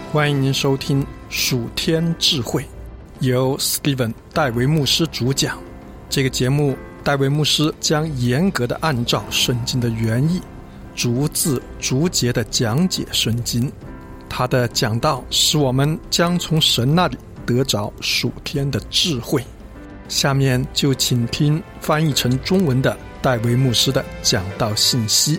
欢迎您收听属天智慧，由 Steven 戴维牧师主讲。这个节目，戴维牧师将严格的按照圣经的原意，逐字逐节的讲解圣经。他的讲道使我们将从神那里得着属天的智慧。下面就请听翻译成中文的戴维牧师的讲道信息。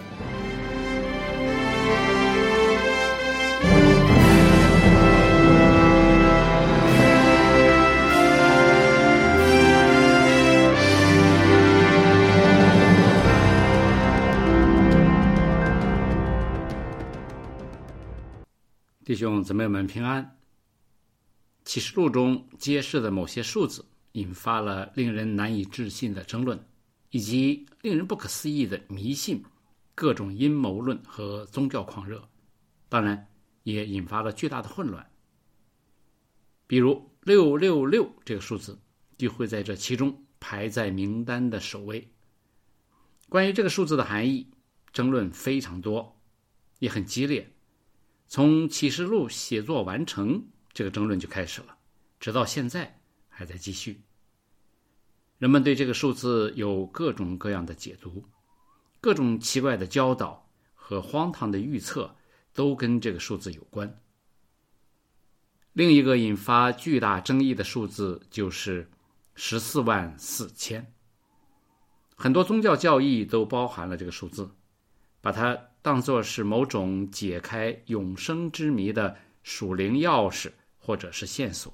弟兄姊妹们平安。启示录中揭示的某些数字引发了令人难以置信的争论，以及令人不可思议的迷信、各种阴谋论和宗教狂热，当然也引发了巨大的混乱。比如666这个数字就会在这其中排在名单的首位。关于这个数字的含义，争论非常多，也很激烈。从启示录写作完成，这个争论就开始了，直到现在还在继续。人们对这个数字有各种各样的解读，各种奇怪的教导和荒唐的预测都跟这个数字有关。另一个引发巨大争议的数字就是144000。很多宗教教义都包含了这个数字，把它当作是某种解开永生之谜的属灵钥匙或者是线索。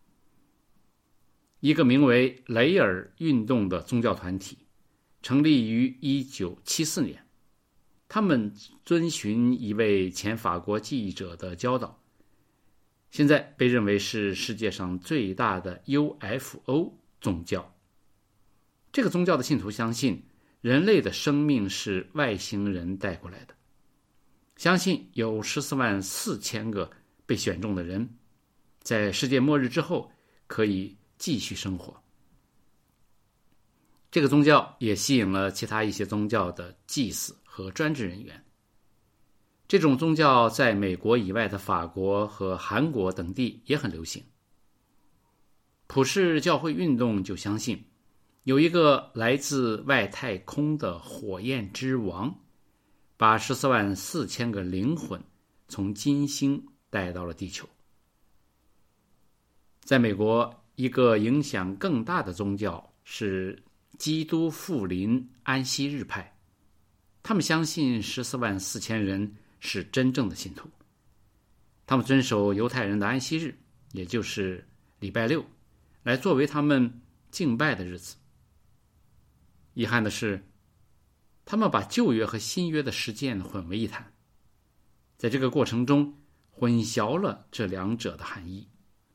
一个名为雷尔运动的宗教团体成立于1974年，他们遵循一位前法国记者的教导，现在被认为是世界上最大的 UFO 宗教。这个宗教的信徒相信人类的生命是外星人带过来的，相信有144000个被选中的人，在世界末日之后可以继续生活。这个宗教也吸引了其他一些宗教的祭司和专职人员。这种宗教在美国以外的法国和韩国等地也很流行。普世教会运动就相信有一个来自外太空的火焰之王，把144000个灵魂从金星带到了地球。在美国，一个影响更大的宗教是基督复临安息日派，他们相信144000人是真正的信徒，他们遵守犹太人的安息日，也就是礼拜六，来作为他们敬拜的日子。遗憾的是，他们把旧约和新约的实践混为一谈，在这个过程中混淆了这两者的含义。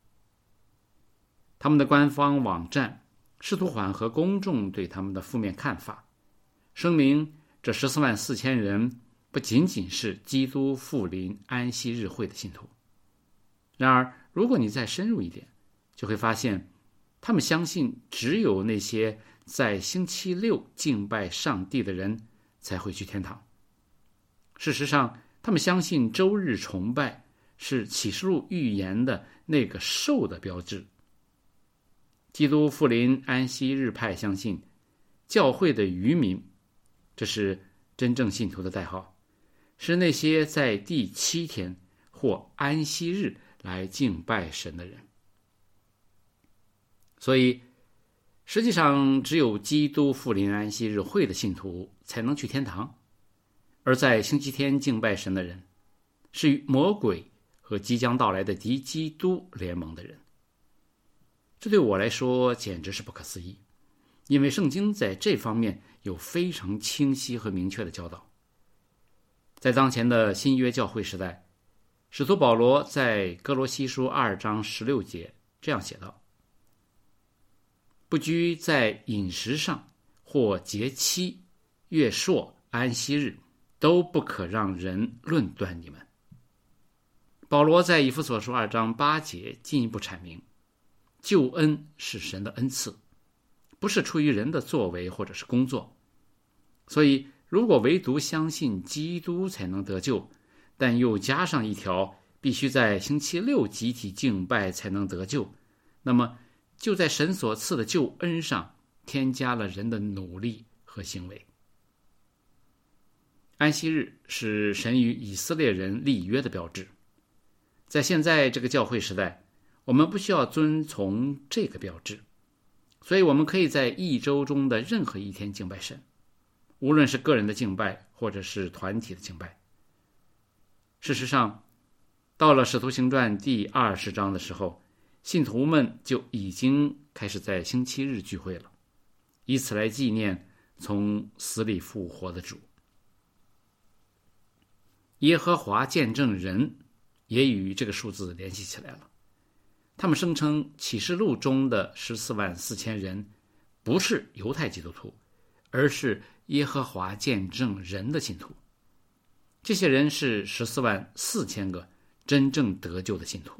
他们的官方网站试图缓和公众对他们的负面看法，声明这144000人不仅仅是基督复临安息日会的信徒。然而，如果你再深入一点，就会发现他们相信只有那些在星期六敬拜上帝的人才会去天堂。事实上，他们相信周日崇拜是启示录预言的那个兽的标志。基督复临安息日派相信教会的渔民，这是真正信徒的代号，是那些在第7天或安息日来敬拜神的人。所以实际上只有基督复临安息日会的信徒才能去天堂，而在星期天敬拜神的人是与魔鬼和即将到来的敌基督联盟的人。这对我来说简直是不可思议，因为圣经在这方面有非常清晰和明确的教导。在当前的新约教会时代，使徒保罗在哥罗西书2章16节这样写道：不拘在饮食上或节期、月朔、安息日，都不可让人论断你们。保罗在以弗所书2章8节进一步阐明，救恩是神的恩赐，不是出于人的作为或者是工作。所以如果唯独相信基督才能得救，但又加上一条必须在星期六集体敬拜才能得救，那么就在神所赐的救恩上添加了人的努力和行为。安息日是神与以色列人立约的标志，在现在这个教会时代，我们不需要遵从这个标志，所以我们可以在一周中的任何一天敬拜神，无论是个人的敬拜或者是团体的敬拜。事实上，到了使徒行传第20章的时候，信徒们就已经开始在星期日聚会了，以此来纪念从死里复活的主。耶和华见证人也与这个数字联系起来了，他们声称启示录中的144000人不是犹太基督徒，而是耶和华见证人的信徒。这些人是144000个真正得救的信徒。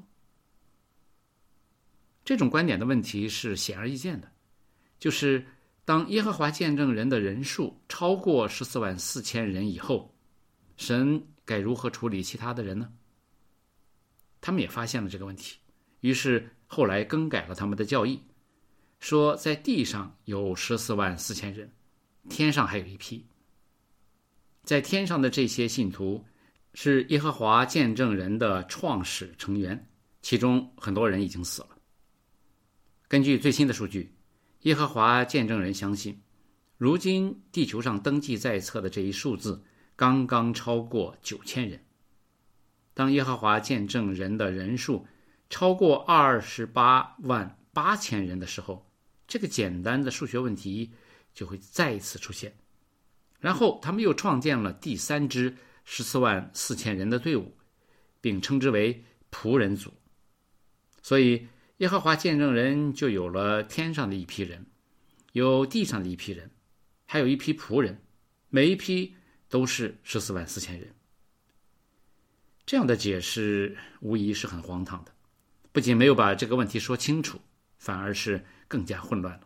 这种观点的问题是显而易见的，就是当耶和华见证人的人数超过144000人以后，神该如何处理其他的人呢？他们也发现了这个问题，于是后来更改了他们的教义，说在地上有144000人，天上还有一批。在天上的这些信徒是耶和华见证人的创始成员，其中很多人已经死了。根据最新的数据，耶和华见证人相信，如今地球上登记在册的这一数字刚刚超过9000人。当耶和华见证人的人数超过288000人的时候，这个简单的数学问题就会再一次出现。然后他们又创建了第3支144000人的队伍，并称之为仆人组。所以耶和华见证人就有了天上的一批人，有地上的一批人，还有一批仆人，每一批都是144000人。这样的解释无疑是很荒唐的，不仅没有把这个问题说清楚，反而是更加混乱了。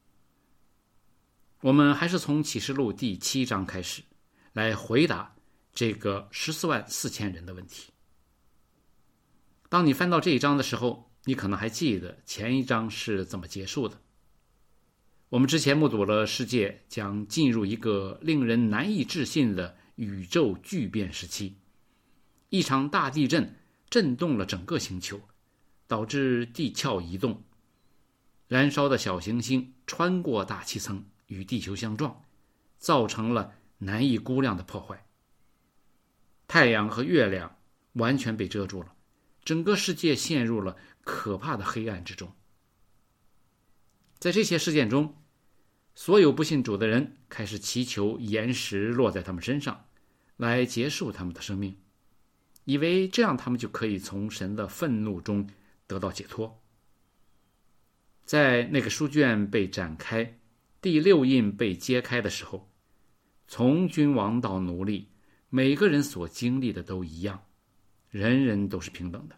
我们还是从启示录第7章开始来回答这个144000人的问题。当你翻到这一章的时候，你可能还记得前一章是怎么结束的。我们之前目睹了世界将进入一个令人难以置信的宇宙巨变时期，一场大地震震动了整个星球，导致地壳移动，燃烧的小行星穿过大气层与地球相撞，造成了难以估量的破坏。太阳和月亮完全被遮住了，整个世界陷入了可怕的黑暗之中。在这些事件中，所有不信主的人开始祈求岩石落在他们身上，来结束他们的生命，以为这样他们就可以从神的愤怒中得到解脱。在那个书卷被展开，第6印被揭开的时候，从君王到奴隶，每个人所经历的都一样，人人都是平等的。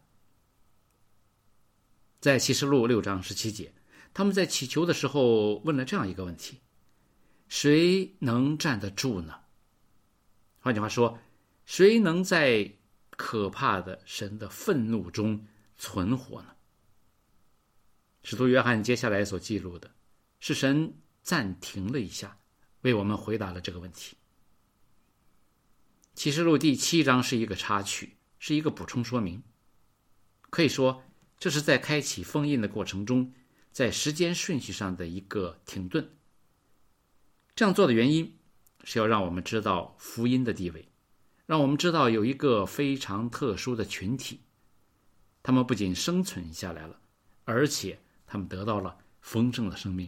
在启示录6章17节，他们在祈求的时候问了这样一个问题：谁能站得住呢？换句话说，谁能在可怕的神的愤怒中存活呢？使徒约翰接下来所记录的是神暂停了一下，为我们回答了这个问题。启示录第7章是一个插曲，是一个补充说明。可以说，这是在开启封印的过程中，在时间顺序上的一个停顿。这样做的原因是要让我们知道福音的地位，让我们知道有一个非常特殊的群体，他们不仅生存下来了，而且他们得到了丰盛的生命。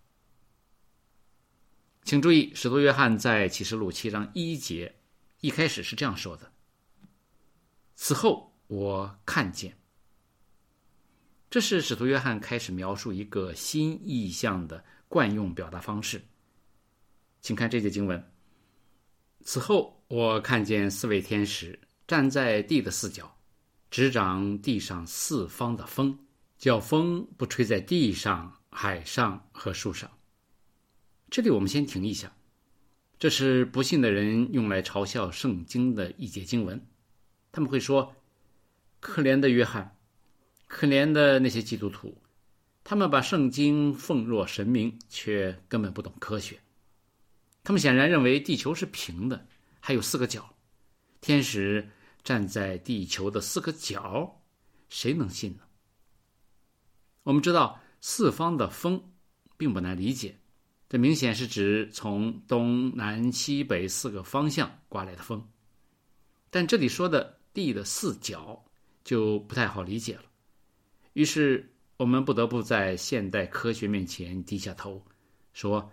请注意，使徒约翰在启示录7章1节一开始是这样说的：此后我看见。这是使徒约翰开始描述一个新意象的惯用表达方式。请看这节经文：此后我看见4位天使站在地的4角，执掌地上4方的风，叫风不吹在地上、海上和树上。这里我们先停一下，这是不信的人用来嘲笑圣经的一节经文。他们会说， 可怜的约翰，可怜的那些基督徒，他们把圣经奉若神明，却根本不懂科学。他们显然认为地球是平的，还有4个角，天使站在地球的4个角，谁能信呢？我们知道四方的风并不难理解，这明显是指从东南西北4个方向刮来的风。但这里说的地的4角就不太好理解了，于是我们不得不在现代科学面前低下头，说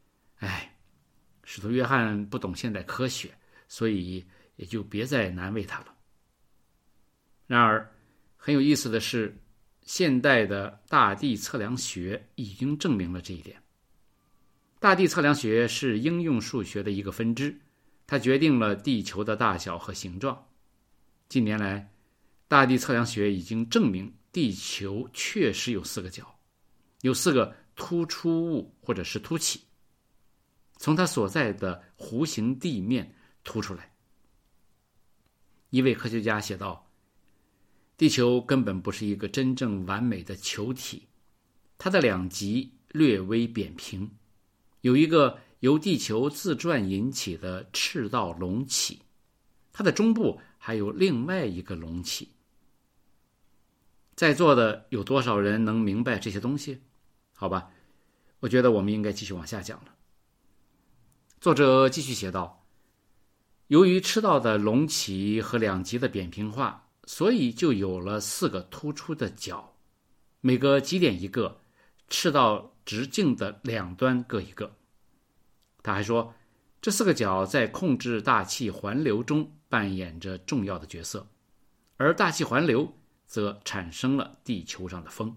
使徒约翰不懂现代科学，所以也就别再难为他了。然而很有意思的是，现代的大地测量学已经证明了这一点。大地测量学是应用数学的一个分支，它决定了地球的大小和形状。近年来，大地测量学已经证明地球确实有4个角，有4个突出物或者是凸起，从它所在的弧形地面凸出来。一位科学家写道，地球根本不是一个真正完美的球体，它的2极略微扁平，有一个由地球自转引起的赤道隆起，它的中部还有另外一个隆起。在座的有多少人能明白这些东西？好吧，我觉得我们应该继续往下讲了。作者继续写道，由于赤道的隆起和2极的扁平化，所以就有了4个突出的角，每个极点一个，赤道直径的2端各一个。他还说，这4个角在控制大气环流中扮演着重要的角色，而大气环流则产生了地球上的风。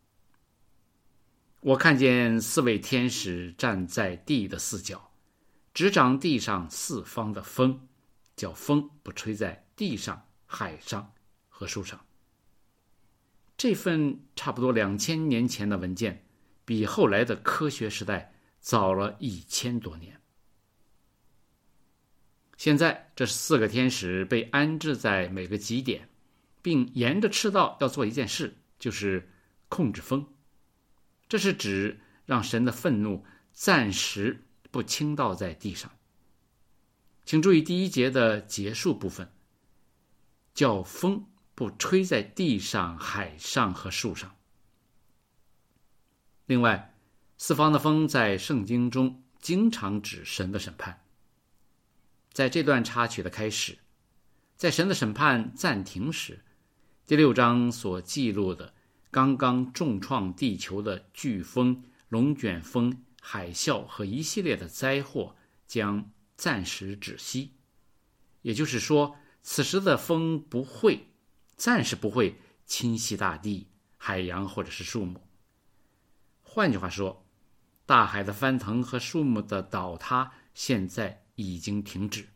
我看见4位天使站在地的4角，执掌地上4方的风，叫风不吹在地上、海上和树上。这份差不多2000年前的文件，比后来的科学时代早了1000多年。现在这4个天使被安置在每个极点，并沿着赤道要做一件事，就是控制风。这是指让神的愤怒暂时不倾倒在地上。请注意第1节的结束部分，叫风不吹在地上、海上和树上。另外，4方的风在圣经中经常指神的审判。在这段插曲的开始，在神的审判暂停时，第6章所记录的刚刚重创地球的飓风、龙卷风、海啸和一系列的灾祸将暂时止息。也就是说，此时的风暂时不会侵袭大地、海洋或者是树木。换句话说，大海的翻腾和树木的倒塌现在已经停止。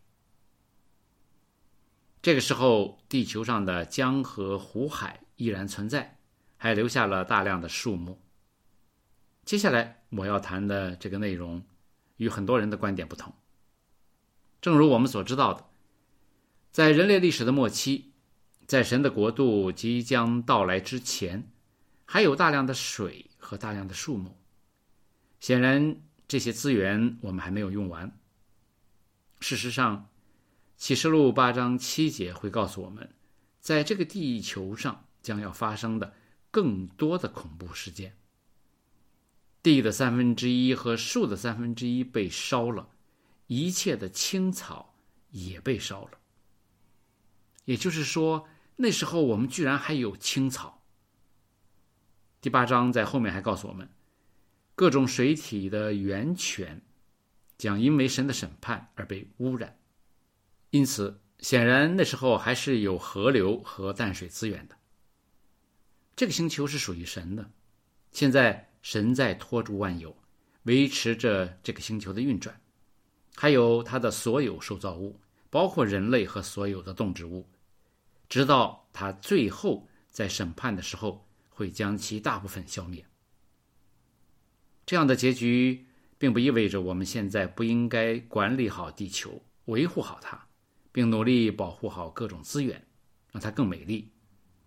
这个时候，地球上的江河湖海依然存在，还留下了大量的树木。接下来我要谈的这个内容与很多人的观点不同。正如我们所知道的，在人类历史的末期，在神的国度即将到来之前，还有大量的水和大量的树木。显然这些资源我们还没有用完。事实上，启示录8章7节会告诉我们，在这个地球上将要发生的更多的恐怖事件。地的1/3和树的1/3被烧了，一切的青草也被烧了。也就是说，那时候我们居然还有青草。第8章在后面还告诉我们，各种水体的源泉将因为神的审判而被污染。因此，显然那时候还是有河流和淡水资源的。这个星球是属于神的，现在神在托住万有，维持着这个星球的运转，还有它的所有受造物，包括人类和所有的动植物，直到他最后在审判的时候会将其大部分消灭。这样的结局并不意味着我们现在不应该管理好地球，维护好它，并努力保护好各种资源，让它更美丽。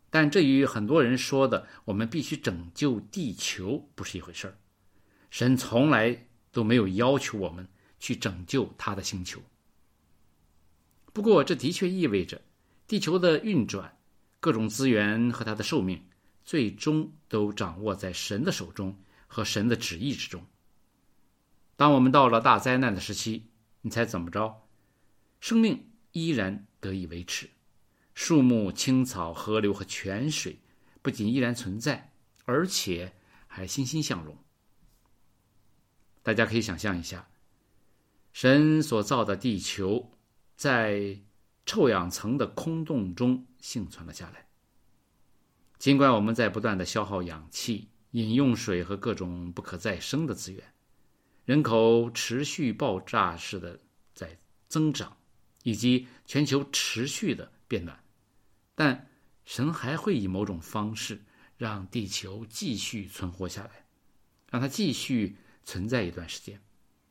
但这与很多人说的我们必须拯救地球不是一回事儿。神从来都没有要求我们去拯救他的星球。不过这的确意味着地球的运转、各种资源和它的寿命最终都掌握在神的手中和神的旨意之中。当我们到了大灾难的时期，你猜怎么着？生命依然得以维持，树木、青草、河流和泉水不仅依然存在，而且还欣欣向荣。大家可以想象一下，神所造的地球在臭氧层的空洞中幸存了下来。尽管我们在不断地消耗氧气、饮用水和各种不可再生的资源，人口持续爆炸式的在增长，以及全球持续的变暖，但神还会以某种方式让地球继续存活下来，让它继续存在一段时间。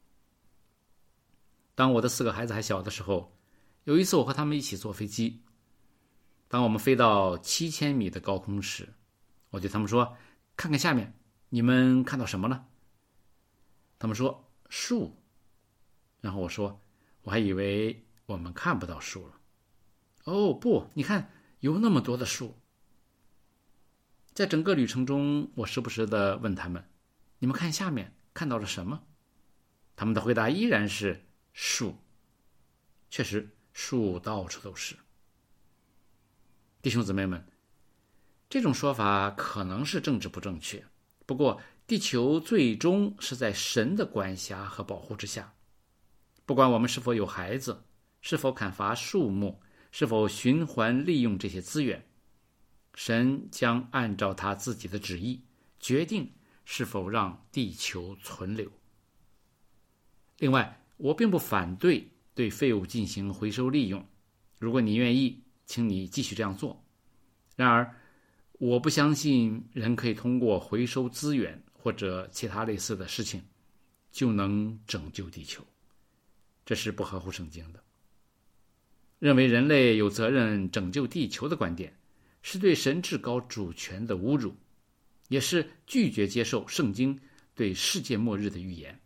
当我的4个孩子还小的时候，有一次我和他们一起坐飞机，当我们飞到7000米的高空时，我对他们说，看看下面，你们看到什么了？他们说树。然后我说，我还以为我们看不到树了。哦不，你看有那么多的树。在整个旅程中，我时不时地问他们，你们看下面看到了什么？他们的回答依然是树。确实，树到处都是。弟兄姊妹们，这种说法可能是政治不正确，不过地球最终是在神的管辖和保护之下。不管我们是否有孩子，是否砍伐树木，是否循环利用这些资源，神将按照他自己的旨意决定是否让地球存留。另外，我并不反对对废物进行回收利用，如果你愿意，请你继续这样做。然而，我不相信人可以通过回收资源或者其他类似的事情就能拯救地球，这是不合乎圣经的。认为人类有责任拯救地球的观点，是对神至高主权的侮辱，也是拒绝接受圣经对世界末日的预言。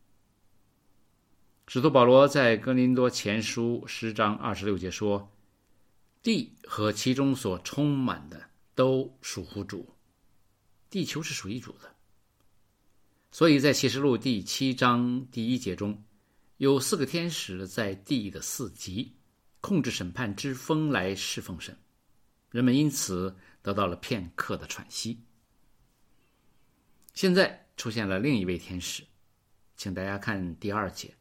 使徒保罗在哥林多前书10章26节说，地和其中所充满的都属乎主，地球是属于主的。所以在启示录第7章第1节中，有4个天使在地的4极控制审判之风来侍奉神，人们因此得到了片刻的喘息。现在出现了另一位天使，请大家看第2节。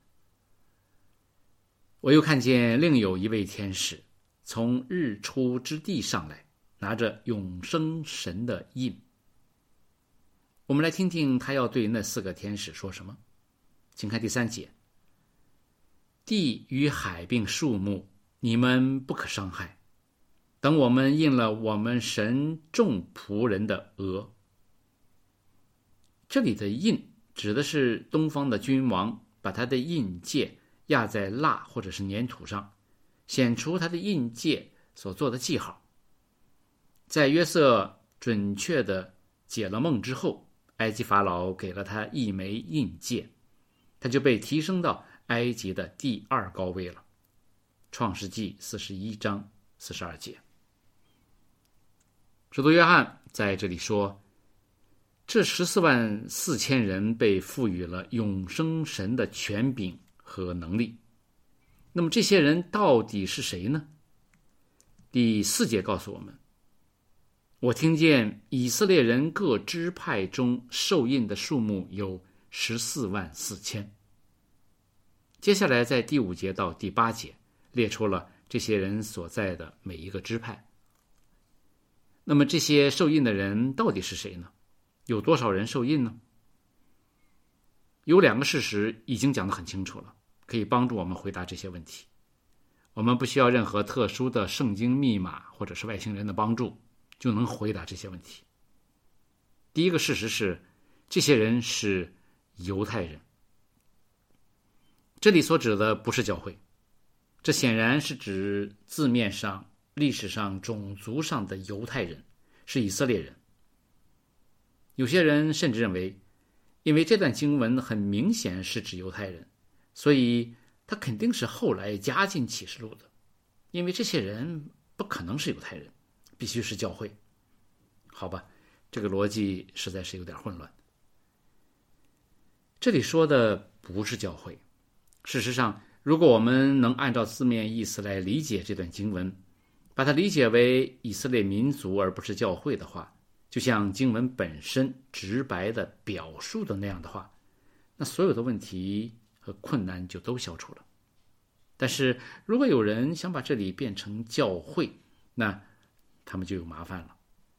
我又看见另有一位天使从日出之地上来，拿着永生神的印。我们来听听他要对那4个天使说什么。请看第3节。地与海并树木，你们不可伤害，等我们印了我们神众仆人的额。这里的印指的是东方的君王把他的印戒压在蜡或者是粘土上，显出他的印戒所做的记号。在约瑟准确地解了梦之后，埃及法老给了他一枚印戒，他就被提升到埃及的第2高位了。创世纪41章42节。使徒约翰在这里说，这144000人被赋予了永生神的权柄和能力。那么这些人到底是谁呢？第4节告诉我们，我听见以色列人各支派中受印的数目有144000。接下来在第5节到第8节列出了这些人所在的每一个支派。那么这些受印的人到底是谁呢？有多少人受印呢？有2个事实已经讲得很清楚了，可以帮助我们回答这些问题。我们不需要任何特殊的圣经密码或者是外星人的帮助，就能回答这些问题。第一个事实是，这些人是犹太人。这里所指的不是教会，这显然是指字面上历史上种族上的犹太人，是以色列人。有些人甚至认为，因为这段经文很明显是指犹太人，所以他肯定是后来加进启示录的，因为这些人不可能是犹太人，必须是教会。好吧，这个逻辑实在是有点混乱。这里说的不是教会。事实上，如果我们能按照字面意思来理解这段经文，把它理解为以色列民族而不是教会的话，就像经文本身直白的表述的那样的话，那所有的问题和困难就都消除了。但是如果有人想把这里变成教会，那他们就有麻烦了。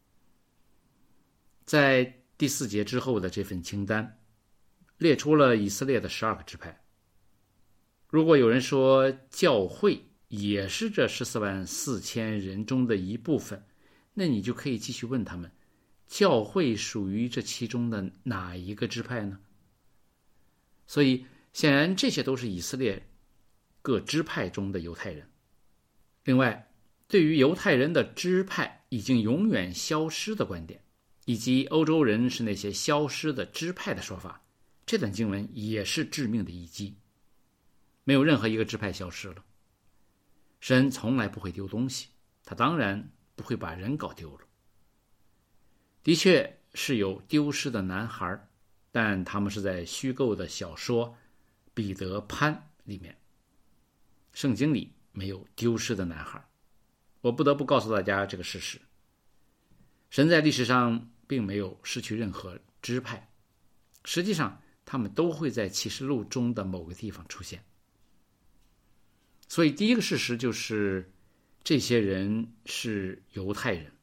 在第4节之后的这份清单列出了以色列的12个支派。如果有人说教会也是这144000人中的一部分，那你就可以继续问他们，教会属于这其中的哪一个支派呢？所以显然这些都是以色列各支派中的犹太人。另外，对于犹太人的支派已经永远消失的观点，以及欧洲人是那些消失的支派的说法，这段经文也是致命的一击。没有任何一个支派消失了。神从来不会丢东西，他当然不会把人搞丢了。的确是有丢失的男孩，但他们是在虚构的小说《彼得潘》里面。圣经里没有丢失的男孩。我不得不告诉大家这个事实。神在历史上并没有失去任何支派，实际上他们都会在启示录中的某个地方出现。所以第一个事实就是这些人是犹太人。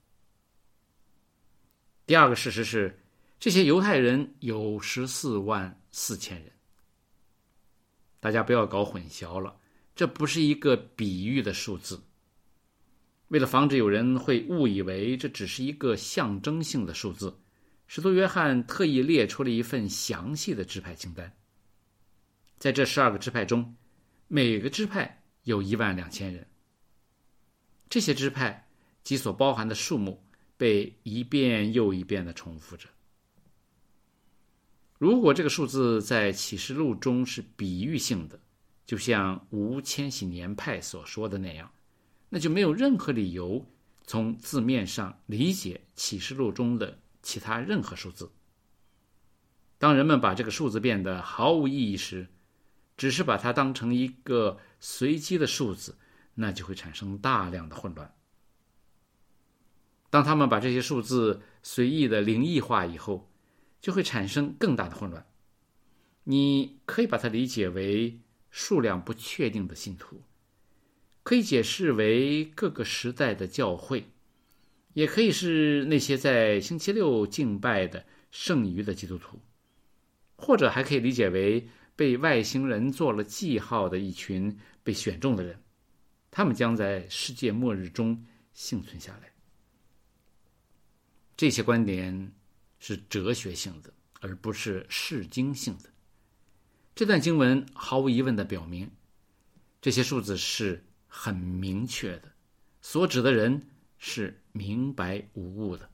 第二个事实是这些犹太人有144000人。大家不要搞混淆了，这不是一个比喻的数字。为了防止有人会误以为这只是一个象征性的数字，使徒约翰特意列出了一份详细的支派清单。在这12个支派中，每个支派有12000人。这些支派及所包含的数目被一遍又一遍地重复着。如果这个数字在启示录中是比喻性的，就像无千禧年派所说的那样，那就没有任何理由从字面上理解启示录中的其他任何数字。当人们把这个数字变得毫无意义时，只是把它当成一个随机的数字，那就会产生大量的混乱。当他们把这些数字随意的灵异化以后，就会产生更大的混乱。你可以把它理解为数量不确定的信徒，可以解释为各个时代的教会，也可以是那些在星期六敬拜的剩余的基督徒，或者还可以理解为被外星人做了记号的一群被选中的人，他们将在世界末日中幸存下来。这些观点是哲学性的，而不是释经性的。这段经文毫无疑问地表明，这些数字是很明确的，所指的人是明白无误的。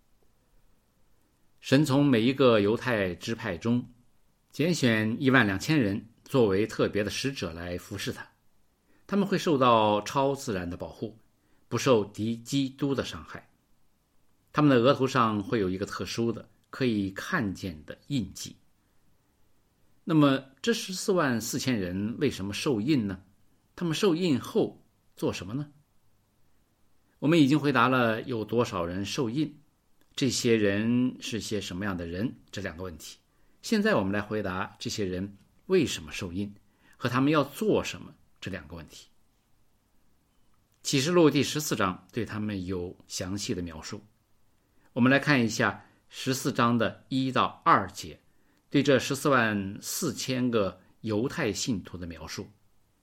神从每一个犹太支派中拣选12000人作为特别的使者来服侍他，他们会受到超自然的保护，不受敌基督的伤害。他们的额头上会有一个特殊的可以看见的印记。那么这144000人为什么受印呢？他们受印后做什么呢？我们已经回答了有多少人受印，这些人是些什么样的人这2个问题。现在我们来回答这些人为什么受印和他们要做什么这2个问题。启示录第14章对他们有详细的描述。我们来看一下14章的1到2节对这144000个犹太信徒的描述。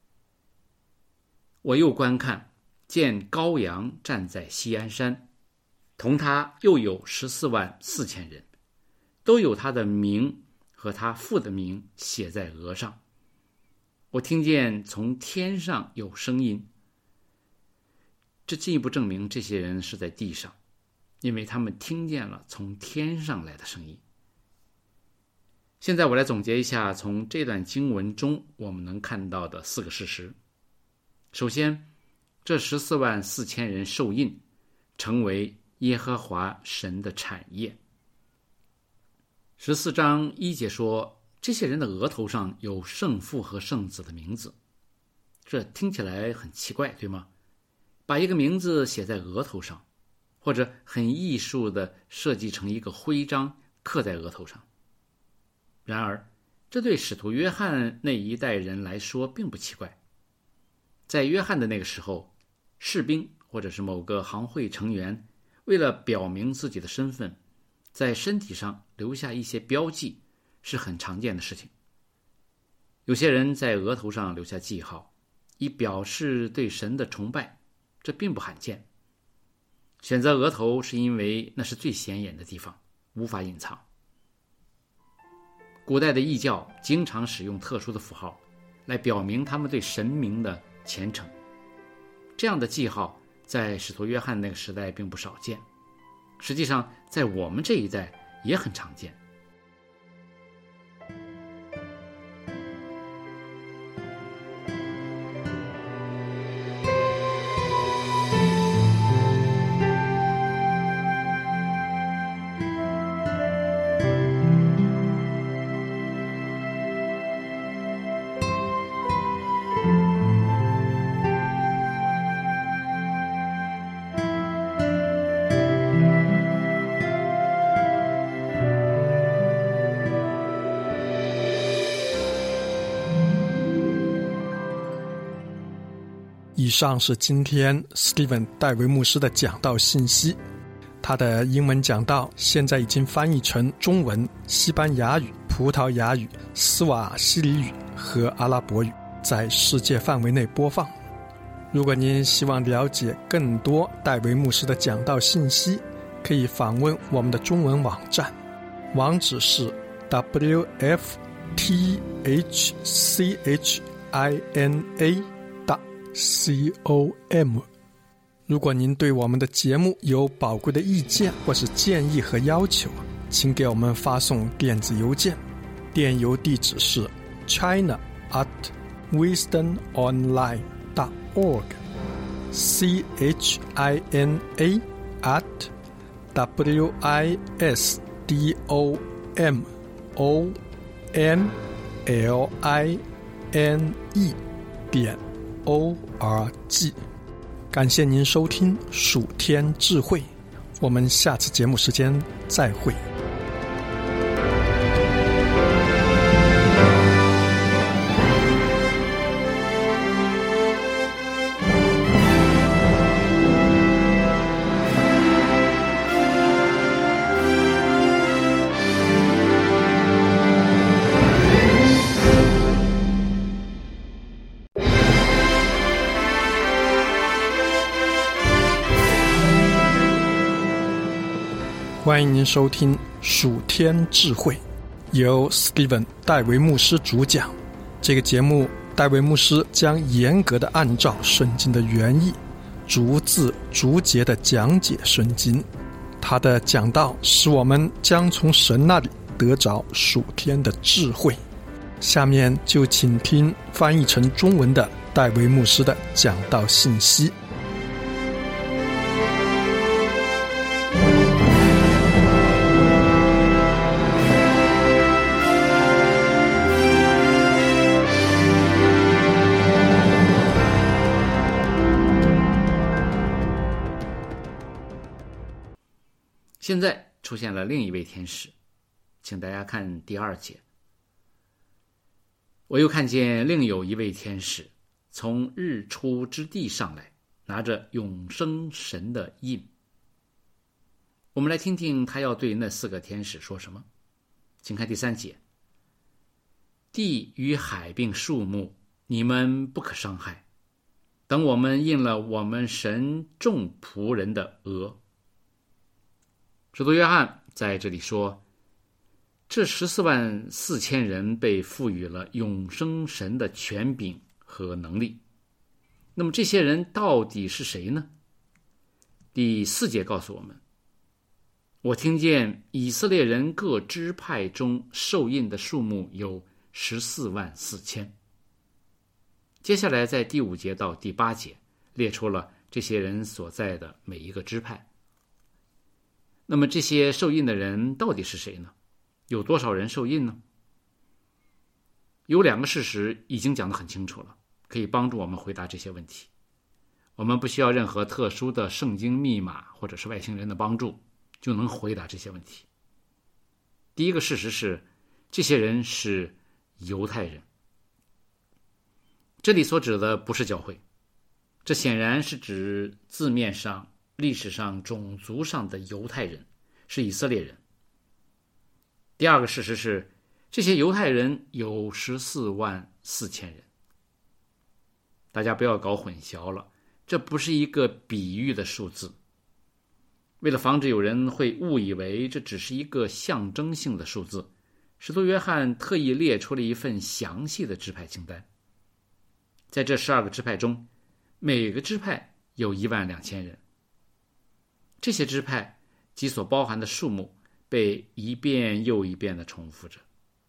我又观看，见羔羊站在锡安山，同他又有144000人，都有他的名和他父的名写在额上。我听见从天上有声音， 这进一步证明这些人是在地上，因为他们听见了从天上来的声音。现在我来总结一下从这段经文中我们能看到的4个事实。首先，这14万4千人受印，成为耶和华神的产业。14章1节说，这些人的额头上有圣父和圣子的名字。这听起来很奇怪，对吗？把一个名字写在额头上，或者很艺术地设计成一个徽章刻在额头上。然而，这对使徒约翰那一代人来说并不奇怪。在约翰的那个时候，士兵或者是某个行会成员为了表明自己的身份，在身体上留下一些标记是很常见的事情。有些人在额头上留下记号，以表示对神的崇拜，这并不罕见。选择额头是因为那是最显眼的地方，无法隐藏。古代的异教经常使用特殊的符号来表明他们对神明的虔诚。这样的记号在使徒约翰那个时代并不少见，实际上在我们这一代也很常见。 以上是今天 Steven 戴维牧师的讲道信息。他的英文讲道现在已经翻译成中文、西班牙语、葡萄牙语、斯瓦希里语和阿拉伯语，在世界范围内播放。如果您希望了解更多戴维牧师的讲道信息，可以访问我们的中文网站，网址是 wfthchina.com。 如果您对我们的节目有宝贵的意见或是建议和要求，请给我们发送电子邮件，电邮地址是 china@wisdomonline.org china@wisdomonline.org。 感谢您收听属天智慧，我们下次节目时间再会。欢迎您收听属天智慧，由 Steven 戴维牧师主讲。这个节目，戴维牧师将严格的按照圣经的原意，逐字逐节的讲解圣经。他的讲道使我们将从神那里得着属天的智慧。下面就请听翻译成中文的戴维牧师的讲道信息。 现在出现了另一位天使，请大家看第2节。我又看见另有一位天使从日出之地上来，拿着永生神的印。我们来听听他要对那4个天使说什么。请看第3节。地与海并树木，你们不可伤害，等我们印了我们神众仆人的额。使徒约翰在这里说，这14万4千人被赋予了永生神的权柄和能力。那么这些人到底是谁呢？ 第4节告诉我们，我听见以色列人各支派中受印的数目有14万4千。接下来在第5节到第8节列出了这些人所在的每一个支派。那么这些受印的人到底是谁呢？有多少人受印呢？有2个事实已经讲得很清楚了，可以帮助我们回答这些问题。我们不需要任何特殊的圣经密码或者是外星人的帮助，就能回答这些问题。第一个事实是，这些人是犹太人。这里所指的不是教会，这显然是指字面上、历史上、种族上的犹太人，是以色列人。第二个事实是，这些犹太人有14万4千人。大家不要搞混淆了，这不是一个比喻的数字。为了防止有人会误以为这只是一个象征性的数字，使徒约翰特意列出了一份详细的支派清单。在这12个支派中，每个支派有12000人。这些支派及所包含的数目被一遍又一遍地重复着。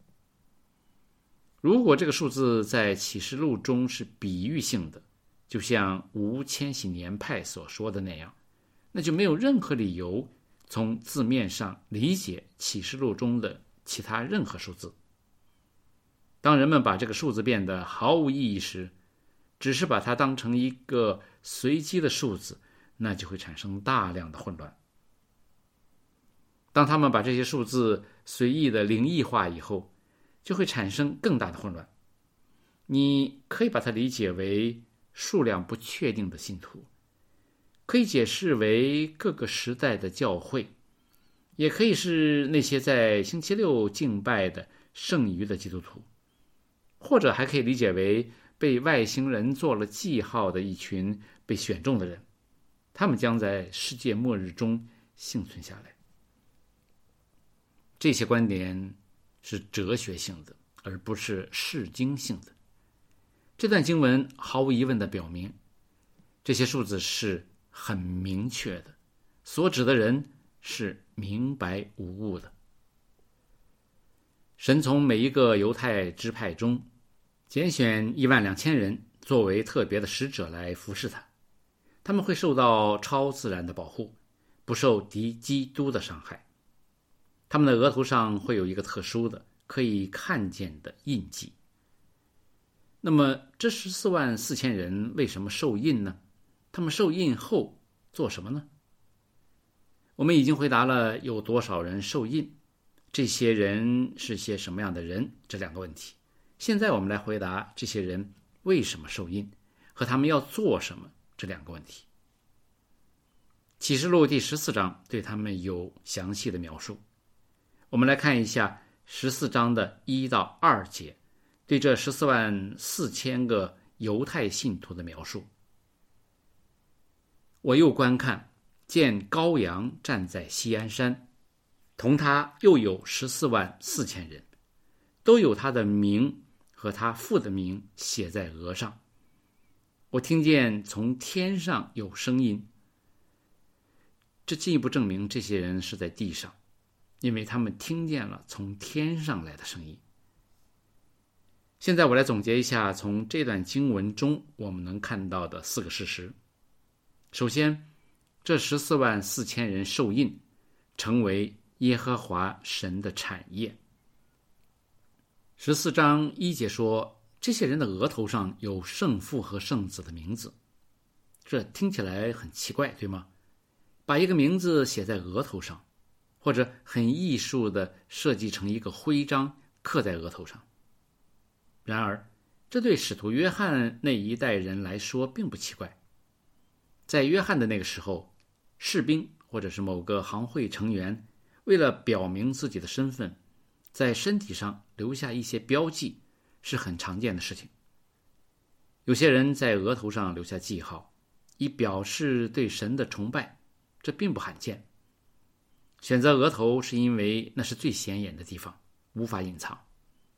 如果这个数字在启示录中是比喻性的，就像无千禧年派所说的那样，那就没有任何理由从字面上理解启示录中的其他任何数字。当人们把这个数字变得毫无意义时，只是把它当成一个随机的数字，那就会产生大量的混乱。当他们把这些数字随意的灵异化以后，就会产生更大的混乱。你可以把它理解为数量不确定的信徒，可以解释为各个时代的教会，也可以是那些在星期六敬拜的剩余的基督徒，或者还可以理解为被外星人做了记号的一群被选中的人，他们将在世界末日中幸存下来。这些观点是哲学性的，而不是释经性的。这段经文毫无疑问地表明，这些数字是很明确的，所指的人是明白无误的。神从每一个犹太支派中拣选12000人作为特别的使者来服侍他，他们会受到超自然的保护，不受敌基督的伤害。他们的额头上会有一个特殊的可以看见的印记。那么这14万4千人为什么受印呢？他们受印后做什么呢？我们已经回答了有多少人受印，这些人是些什么样的人这2个问题。现在我们来回答这些人为什么受印和他们要做什么这2个问题。启示录第14章对他们有详细的描述。我们来看一下14章的1到2节对这14万4千个犹太信徒的描述。我又观看，见羔羊站在锡安山，同他又有14万4千人，都有他的名和他父的名写在额上。我听见从天上有声音，这进一步证明这些人是在地上，因为他们听见了从天上来的声音。现在我来总结一下从这段经文中我们能看到的4个事实。首先，这14万4千人受印，成为耶和华神的产业。14章1节说，这些人的额头上有圣父和圣子的名字。这听起来很奇怪，对吗？把一个名字写在额头上，或者很艺术地设计成一个徽章刻在额头上。然而，这对使徒约翰那一代人来说并不奇怪。在约翰的那个时候，士兵或者是某个行会成员为了表明自己的身份，在身体上留下一些标记是很常见的事情。有些人在额头上留下记号，以表示对神的崇拜，这并不罕见。选择额头是因为那是最显眼的地方，无法隐藏。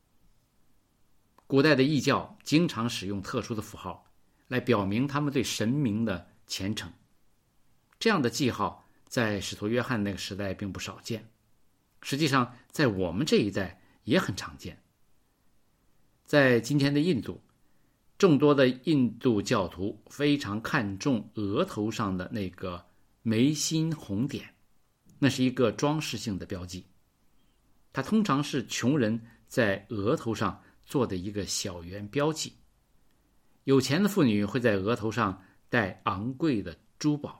古代的异教经常使用特殊的符号来表明他们对神明的虔诚。 这样的记号在使徒约翰那个时代并不少见，实际上在我们这一代也很常见。在今天的印度，众多的印度教徒非常看重额头上的那个眉心红点，那是一个装饰性的标记。它通常是穷人在额头上做的一个小圆标记。有钱的妇女会在额头上戴昂贵的珠宝。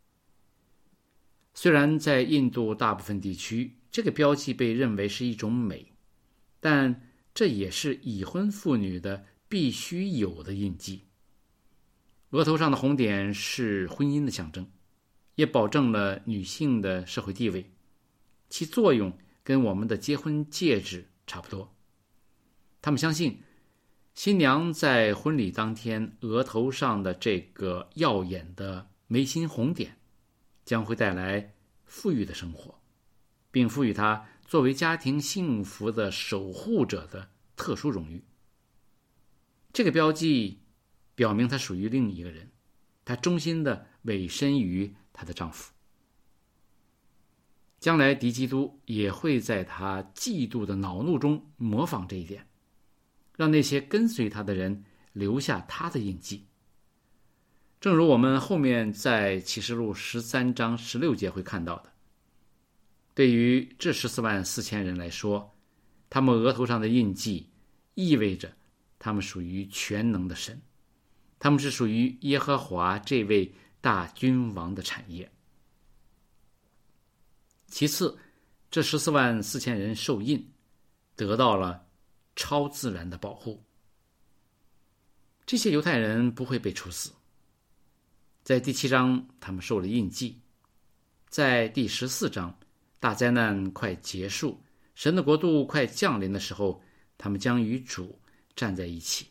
虽然在印度大部分地区，这个标记被认为是一种美，但这也是已婚妇女的必须有的印记。额头上的红点是婚姻的象征，也保证了女性的社会地位，其作用跟我们的结婚戒指差不多。他们相信新娘在婚礼当天额头上的这个耀眼的眉心红点将会带来富裕的生活，并赋予她作为家庭幸福的守护者的特殊荣誉。这个标记表明她属于另一个人，她忠心地委身于她的丈夫。将来敌基督也会在他嫉妒的恼怒中模仿这一点，让那些跟随他的人留下他的印记。正如我们后面在启示录13章16节会看到的，对于这14万4千人来说，他们额头上的印记意味着他们属于全能的神，他们是属于耶和华这位大君王的产业。其次，这14万4千人受印，得到了超自然的保护。这些犹太人不会被处死。在第7章，他们受了印记；在第14章，大灾难快结束，神的国度快降临的时候，他们将与主站在一起。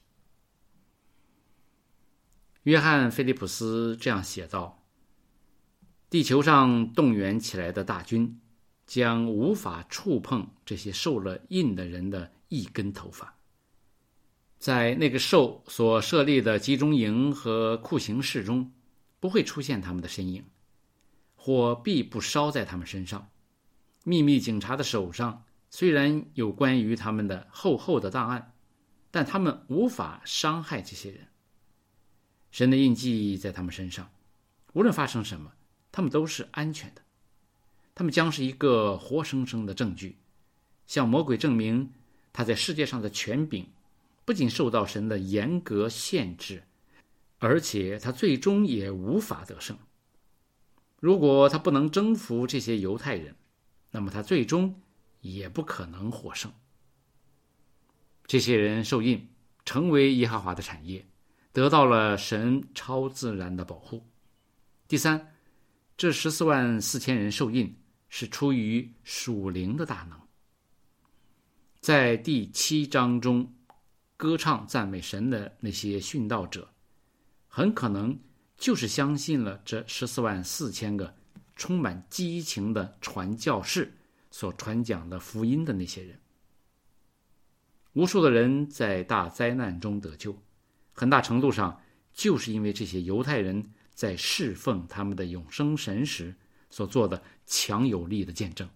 约翰·菲利普斯这样写道：地球上动员起来的大军将无法触碰这些受了印的人的一根头发。在那个兽所设立的集中营和酷刑室中，不会出现他们的身影，火必不烧在他们身上。秘密警察的手上虽然有关于他们的厚厚的档案，但他们无法伤害这些人。神的印记在他们身上，无论发生什么，他们都是安全的。他们将是一个活生生的证据，向魔鬼证明他在世界上的权柄不仅受到神的严格限制，而且他最终也无法得胜。如果他不能征服这些犹太人，那么他最终也不可能获胜。这些人受印，成为耶和华的产业，得到了神超自然的保护。第三，这14万4千人受印是出于属灵的大能。在第7章中歌唱赞美神的那些殉道者，很可能就是相信了这14万4千个充满激情的传教士所传讲的福音的那些人。无数的人在大灾难中得救，很大程度上就是因为这些犹太人在侍奉他们的永生神时所做的强有力的见证。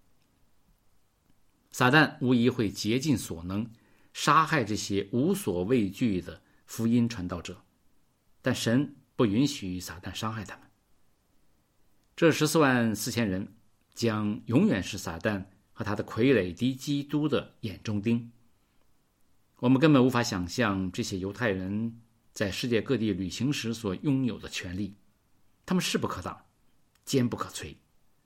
撒旦无疑会竭尽所能杀害这些无所畏惧的福音传道者，但神不允许撒旦伤害他们。这14万4千人将永远是撒旦和他的傀儡敌基督的眼中钉。我们根本无法想象这些犹太人在世界各地旅行时所拥有的权利，他们势不可挡，坚不可摧。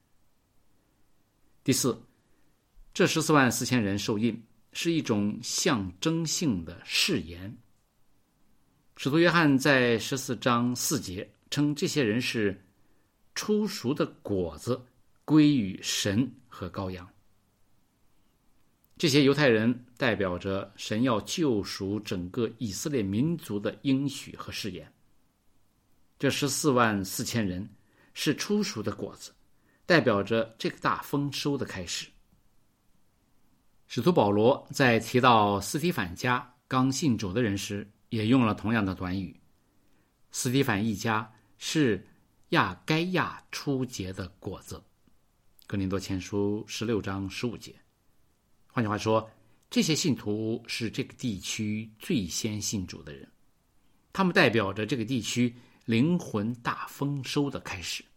第四，这14万4千人受印是一种象征性的誓言。使徒约翰在14章4节称这些人是初熟的果子，归于神和羔羊。这些犹太人代表着神要救赎整个以色列民族的应许和誓言。这14万4千人是初熟的果子，代表着这个大丰收的开始。使徒保罗在提到斯提反家刚信主的人时，也用了同样的短语。斯提反一家是亚该亚初结的果子。哥林多前书16章15节。换句话说，这些信徒是这个地区最先信主的人，他们代表着这个地区灵魂大丰收的开始。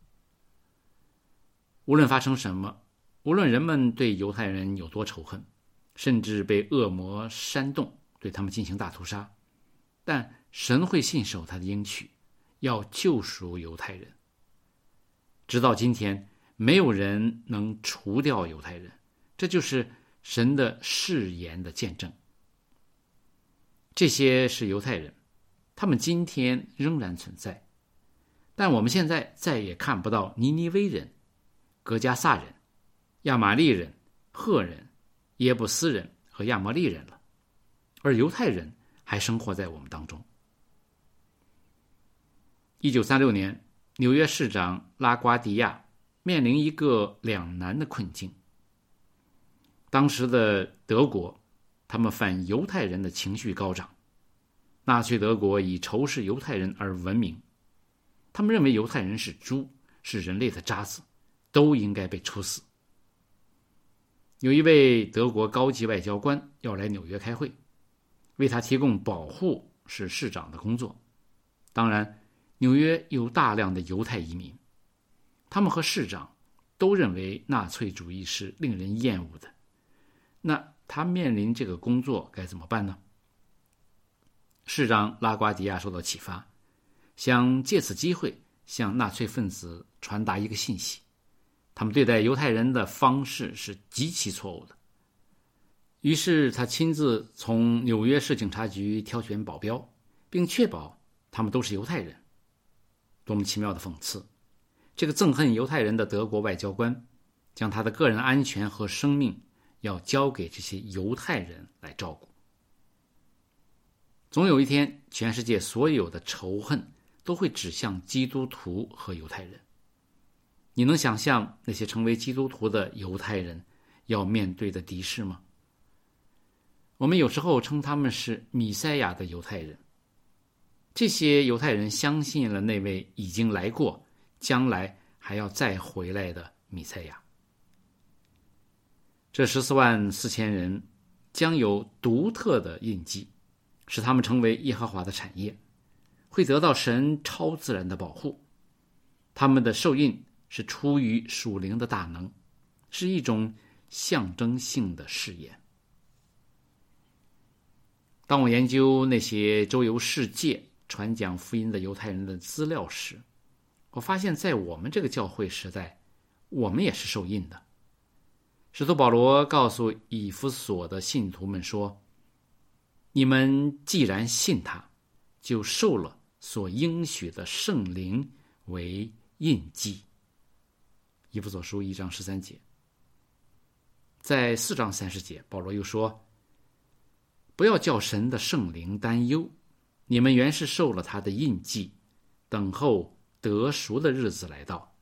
无论发生什么，无论人们对犹太人有多仇恨，甚至被恶魔煽动对他们进行大屠杀，但神会信守他的应许，要救赎犹太人。直到今天，没有人能除掉犹太人，这就是神的誓言的见证。这些是犹太人，他们今天仍然存在，但我们现在再也看不到尼尼微人、革迦撒人、亚玛利人、赫人、耶布斯人和亚摩利人了，而犹太人还生活在我们当中。1936年，纽约市长拉瓜迪亚面临一个两难的困境。当时的德国，他们反犹太人的情绪高涨，纳粹德国以仇视犹太人而闻名，他们认为犹太人是猪，是人类的渣子，都应该被处死。有一位德国高级外交官要来纽约开会，为他提供保护是市长的工作。当然，纽约有大量的犹太移民，他们和市长都认为纳粹主义是令人厌恶的。那他面临这个工作该怎么办呢？市长拉瓜迪亚受到启发，想借此机会向纳粹分子传达一个信息：他们对待犹太人的方式是极其错误的。于是他亲自从纽约市警察局挑选保镖，并确保他们都是犹太人。多么奇妙的讽刺！这个憎恨犹太人的德国外交官，将他的个人安全和生命要交给这些犹太人来照顾。总有一天，全世界所有的仇恨都会指向基督徒和犹太人。你能想象那些成为基督徒的犹太人要面对的敌视吗？我们有时候称他们是弥赛亚的犹太人。这些犹太人相信了那位已经来过，将来还要再回来的弥赛亚。这144000人将有独特的印记，使他们成为耶和华的产业，会得到神超自然的保护。他们的受印是出于属灵的大能，是一种象征性的誓言。当我研究那些周游世界传讲福音的犹太人的资料时，我发现在我们这个教会时代，我们也是受印的。使徒保罗告诉以弗所的信徒们说，你们既然信他，就受了所应许的圣灵为印记。以弗所书1章13节。在4章30节，保罗又说，不要叫神的圣灵担忧，你们原是受了他的印记，等候得赎的日子来到。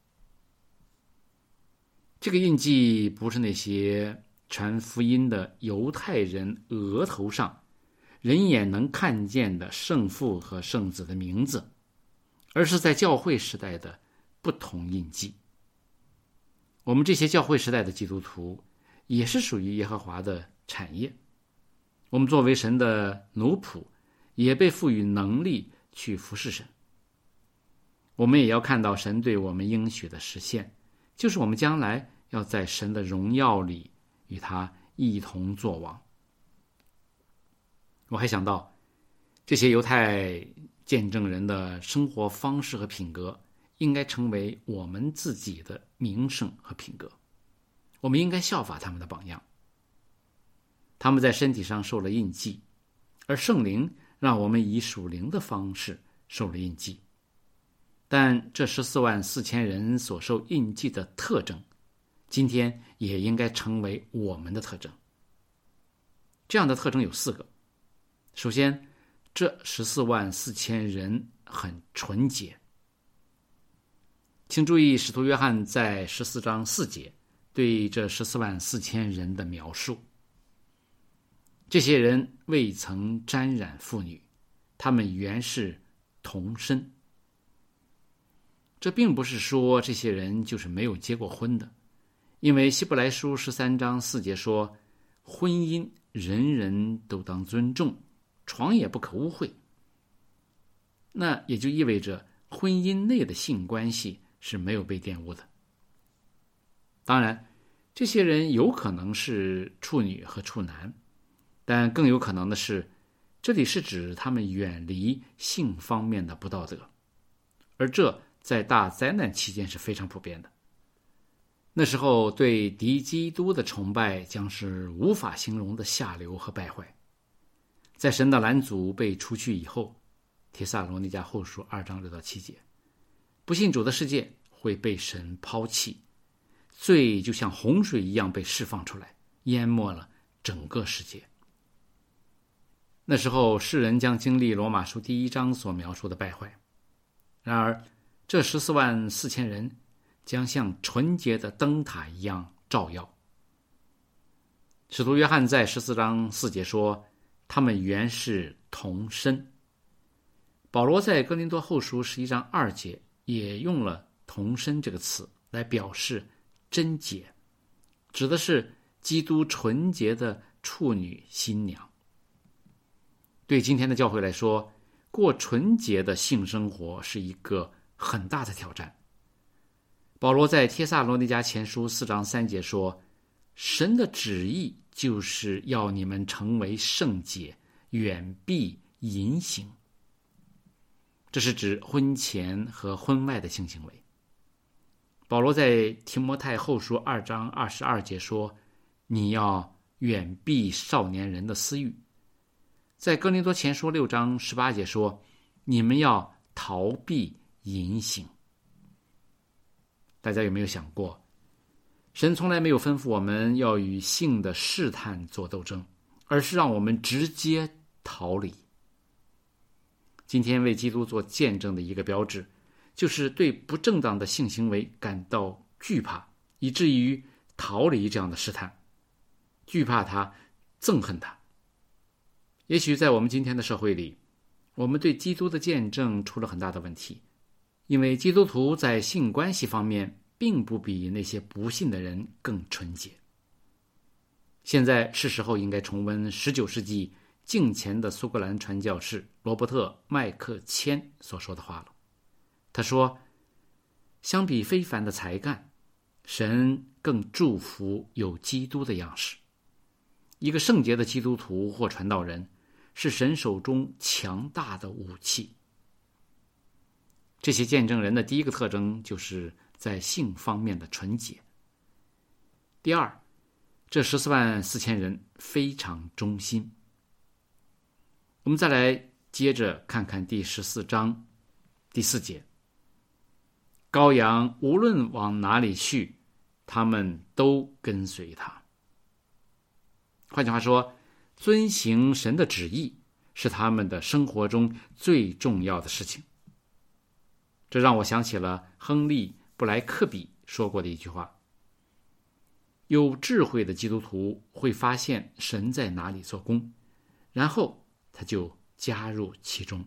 这个印记不是那些传福音的犹太人额头上人眼能看见的圣父和圣子的名字，而是在教会时代的不同印记。我们这些教会时代的基督徒也是属于耶和华的产业，我们作为神的奴仆，也被赋予能力去服侍神。我们也要看到神对我们应许的实现，就是我们将来要在神的荣耀里与他一同作王。我还想到，这些犹太见证人的生活方式和品格应该成为我们自己的名声和品格，我们应该效法他们的榜样。他们在身体上受了印记，而圣灵让我们以属灵的方式受了印记。但这144000人所受印记的特征，今天也应该成为我们的特征。这样的特征有4个。首先，这144000人很纯洁。请注意使徒约翰在14章4节对这144000人的描述。这些人未曾沾染妇女，他们原是童身。 这并不是说这些人就是没有结过婚的，因为希伯来书13章4节说，婚姻人人都当尊重，床也不可污秽。那也就意味着婚姻内的性关系是没有被玷污的。当然，这些人有可能是处女和处男，但更有可能的是，这里是指他们远离性方面的不道德，而这在大灾难期间是非常普遍的。那时候对敌基督的崇拜将是无法形容的下流和败坏。在神的拦阻被除去以后，帖撒罗尼迦后书2章6到7节，不信主的世界会被神抛弃，罪就像洪水一样被释放出来，淹没了整个世界。那时候世人将经历罗马书1章所描述的败坏，然而这14万4千人将像纯洁的灯塔一样照耀。使徒约翰在14章4节说，他们原是同身。保罗在哥林多后书11章2节也用了同身这个词来表示贞洁，指的是基督纯洁的处女新娘。对今天的教会来说，过纯洁的性生活是一个很大的挑战。保罗在帖撒罗尼迦前书4章3节说，神的旨意就是要你们成为圣洁，远避淫行。这是指婚前和婚外的性行为。保罗在提摩太后书2章22节说，你要远避少年人的私欲。在哥林多前书6章18节说，你们要逃避淫行。大家有没有想过，神从来没有吩咐我们要与性的试探做斗争，而是让我们直接逃离。今天为基督做见证的一个标志，就是对不正当的性行为感到惧怕，以至于逃离这样的试探，惧怕它，憎恨它。也许在我们今天的社会里，我们对基督的见证出了很大的问题，因为基督徒在性关系方面并不比那些不信的人更纯洁。现在是时候应该重温19世纪敬虔的苏格兰传教士罗伯特·麦克谦所说的话了。他说，相比非凡的才干，神更祝福有基督的样式。一个圣洁的基督徒或传道人是神手中强大的武器。这些见证人的第一个特征就是在性方面的纯洁。第二，这14万4千人非常忠心。我们再来接着看看第14章第4节，羔羊无论往哪里去，他们都跟随他。换句话说，遵行神的旨意是他们的生活中最重要的事情。这让我想起了亨利·布莱克比说过的一句话，有智慧的基督徒会发现神在哪里做工，然后他就加入其中。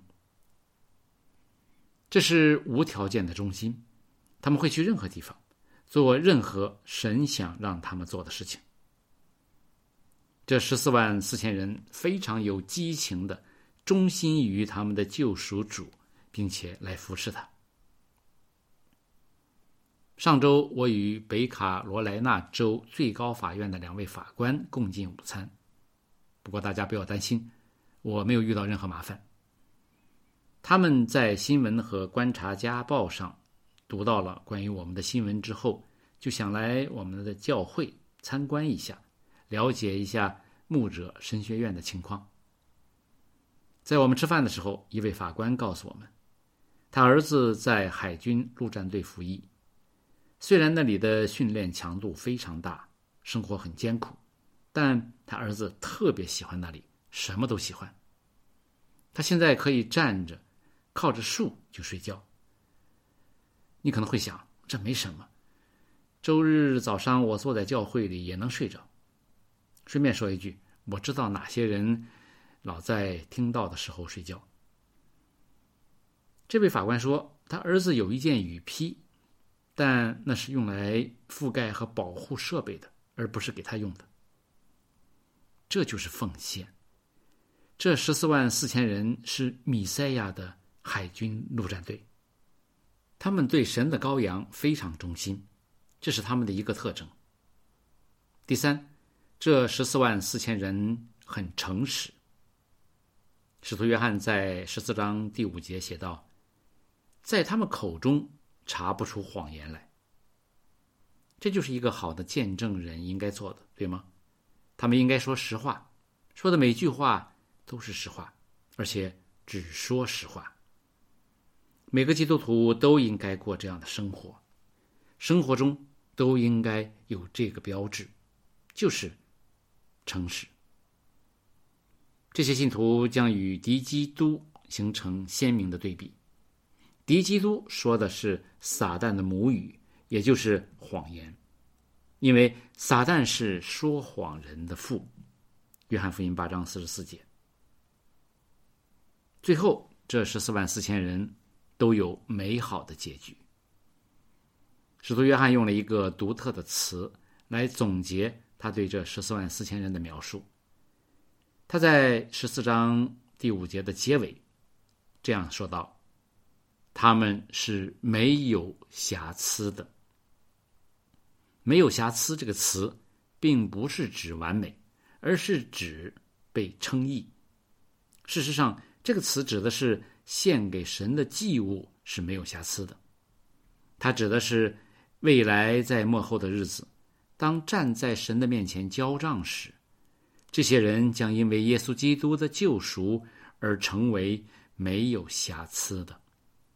这是无条件的忠心，他们会去任何地方，做任何神想让他们做的事情。这14万4千人非常有激情的忠心于他们的救赎主，并且来服侍他。上周我与北卡罗来纳州最高法院的2位法官共进午餐，不过大家不要担心，我没有遇到任何麻烦。他们在新闻和观察家报上读到了关于我们的新闻之后，就想来我们的教会参观一下，了解一下牧者神学院的情况。在我们吃饭的时候，一位法官告诉我们，他儿子在海军陆战队服役，虽然那里的训练强度非常大，生活很艰苦，但他儿子特别喜欢那里，什么都喜欢。他现在可以站着靠着树就睡觉。你可能会想，这没什么，周日早上我坐在教会里也能睡着。顺便说一句，我知道哪些人老在听到的时候睡觉。这位法官说， 他儿子有一件雨披，但那是用来覆盖和保护设备的，而不是给他用的。这就是奉献。这144000人是弥赛亚的海军陆战队，他们对神的羔羊非常忠心，这是他们的一个特征。第三，这144000人很诚实。使徒约翰在14章第5节写道，在他们口中查不出谎言来。这就是一个好的见证人应该做的，对吗？他们应该说实话，说的每句话都是实话，而且只说实话。每个基督徒都应该过这样的生活，生活中都应该有这个标志，就是诚实。这些信徒将与敌基督形成鲜明的对比。敌基督说的是撒旦的母语，也就是谎言，因为撒旦是说谎人的父。约翰福音8章44节。最后，这144000人都有美好的结局。使徒约翰用了一个独特的词来总结他对这144000人的描述。他在14章第5节的结尾这样说道，他们是没有瑕疵的。没有瑕疵这个词并不是指完美，而是指被称义。事实上，这个词指的是献给神的祭物是没有瑕疵的。它指的是未来在末后的日子，当站在神的面前交账时，这些人将因为耶稣基督的救赎而成为没有瑕疵的。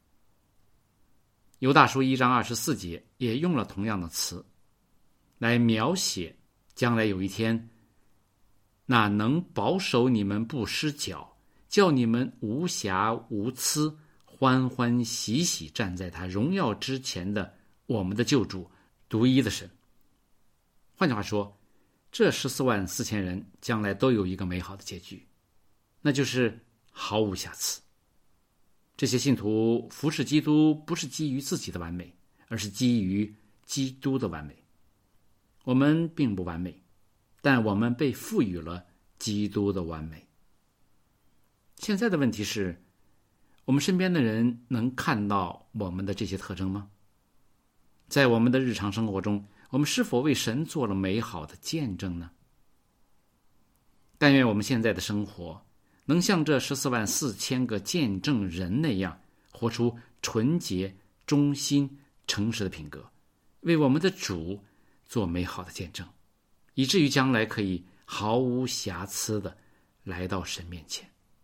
犹大书1章24节也用了同样的词来描写将来有一天，那能保守你们不失脚，叫你们无瑕无疵，欢欢喜喜站在他荣耀之前的我们的救主，独一的神。换句话说，这144000人将来都有一个美好的结局，那就是毫无瑕疵。这些信徒服侍基督不是基于自己的完美，而是基于基督的完美。我们并不完美，但我们被赋予了基督的完美。现在的问题是，我们身边的人能看到我们的这些特征吗？在我们的日常生活中，我们是否为神做了美好的见证呢？但愿我们现在的生活能像这144000个见证人那样，活出纯洁、忠心、诚实的品格，为我们的主做美好的见证，以至于将来可以毫无瑕疵的来到神面前。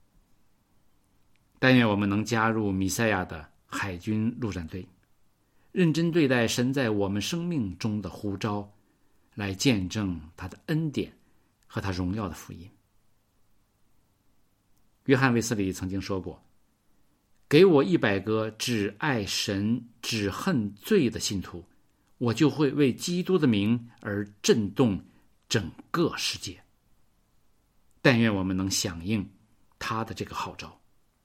但愿我们能加入弥赛亚的海军陆战队，认真对待神在我们生命中的呼召，来见证他的恩典和他荣耀的福音。约翰卫斯理曾经说过，给我100个只爱神只恨罪的信徒，我就会为基督的名而震动整个世界。但愿我们能响应他的这个号召。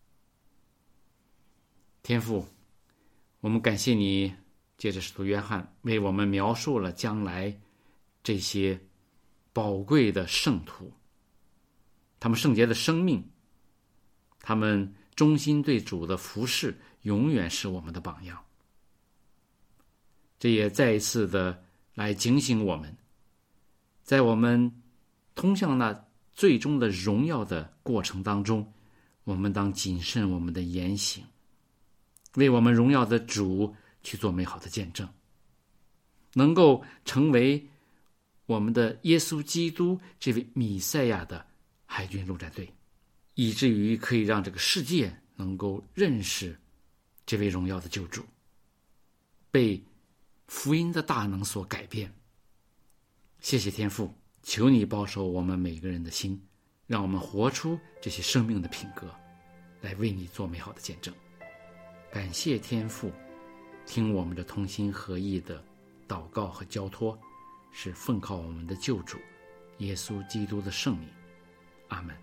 天父，我们感谢你借着使徒约翰为我们描述了将来这些宝贵的圣徒，他们圣洁的生命，他们忠心对主的服侍，永远是我们的榜样。这也再一次的来警醒我们，在我们通向那最终的荣耀的过程当中，我们当谨慎我们的言行，为我们荣耀的主去做美好的见证，能够成为我们的耶稣基督这位弥赛亚的海军陆战队，以至于可以让这个世界能够认识这位荣耀的救主，被福音的大能所改变。谢谢天父，求你保守我们每个人的心，让我们活出这些生命的品格，来为你做美好的见证。感谢天父，听我们的同心合意的祷告和交托，是奉靠我们的救主耶稣基督的圣名。阿们。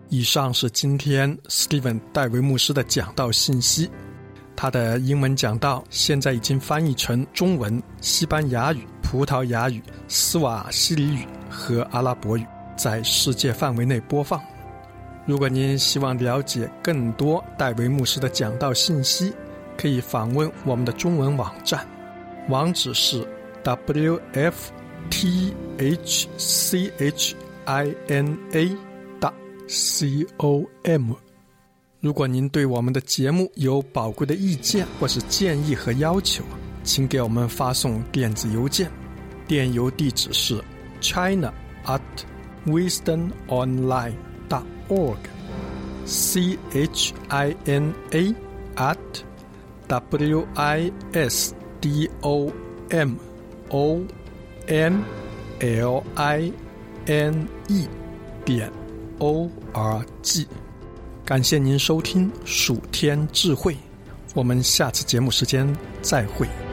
以上是今天 Steven 戴维牧师的讲道信息。他的英文讲道现在已经翻译成中文、西班牙语、葡萄牙语、斯瓦希里语和阿拉伯语，在世界范围内播放。如果您希望了解更多戴维牧师的讲道信息，可以访问我们的中文网站，网址是 wfthchina.com。如果您对我们的节目有宝贵的意见或是建议和要求，请给我们发送电子邮件，电邮地址是 china@wisdomonline.org china@wisdomonline.org。感谢您收听蜀天智慧，我们下次节目时间再会。